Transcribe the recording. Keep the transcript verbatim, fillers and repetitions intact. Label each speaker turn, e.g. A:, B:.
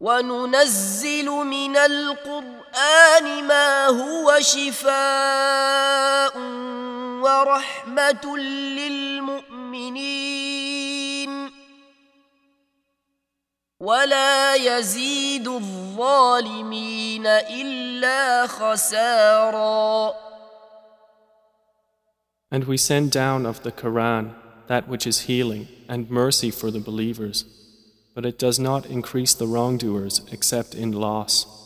A: وننزل من القرآن ما هو شفاء ورحمة للمؤمنين ولا يزيد الظالمين إلا خسارا.
B: And we send down of the Quran that which is healing and mercy for the believers, but it does not increase the wrongdoers except in loss.